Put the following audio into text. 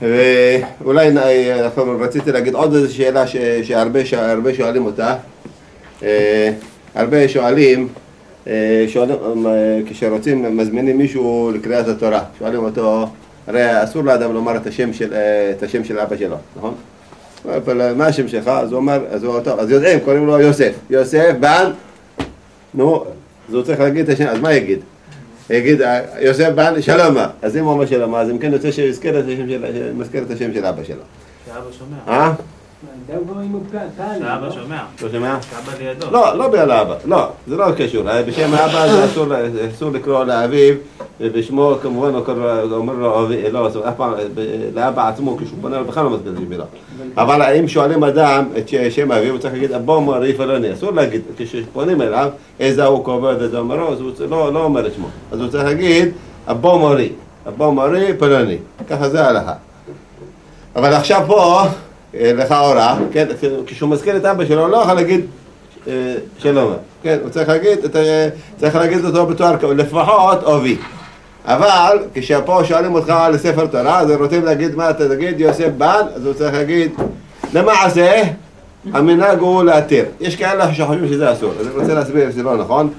ואולי רציתי להגיד עוד איזו שאלה שהרבה שואלים אותה. הרבה שואלים, כשרוצים, מזמינים מישהו לקריאת התורה, שואלים אותו, הרי אסור לאדם לומר את השם של אבא שלו, נכון? מה השם שלך? אז הוא אומר, אז יודעים, קוראים לו יוסף. יוסף בן, נו, אז הוא צריך להגיד את השם, אז מה יגיד? יגיד, יוסף בן שלמה. אז אם הוא אומר שלמה, אז אם כן יוצא שיזכר את השם של אבא שלו. שאבא שומע. שאבא שומע. לא שומע? שאבא לידו. לא בגלל האבא, לא, זה לא קשור. בשם האבא זה אסור לקרוא לאביו, ובשמו כמובן אומר לו, לא, אף פעם, לאבא עצמו, כשהוא פונה לו בכלל לא מזכיר את השם. אבל אם שואלים אדם את שם אביו, הוא צריך להגיד, אבו מורי פלוני. אסור להגיד, כשפונים אליו, איזה הוא כובד, איזה אומרו, אז הוא לא אומר את שמו. אז הוא צריך להגיד, אבו מורי פלוני. ככה זה ההלכה. אבל עכשיו פה, לכאורה, כן, כשהוא מזכיר את אבא שלו, הוא לא יכול להגיד שלום. כן, הוא צריך להגיד אותו בתואר לפחות אובי. אבל כשפה שואלים אותך על ספר תורה, אז הם רוצים להגיד מה אתה תגיד, יוסף בן, אז הוא צריך להגיד, למעשה, המנהג הוא להתיר. יש כאלה שחושבים שזה אסור, אז אני רוצה להסביר שזה לא נכון.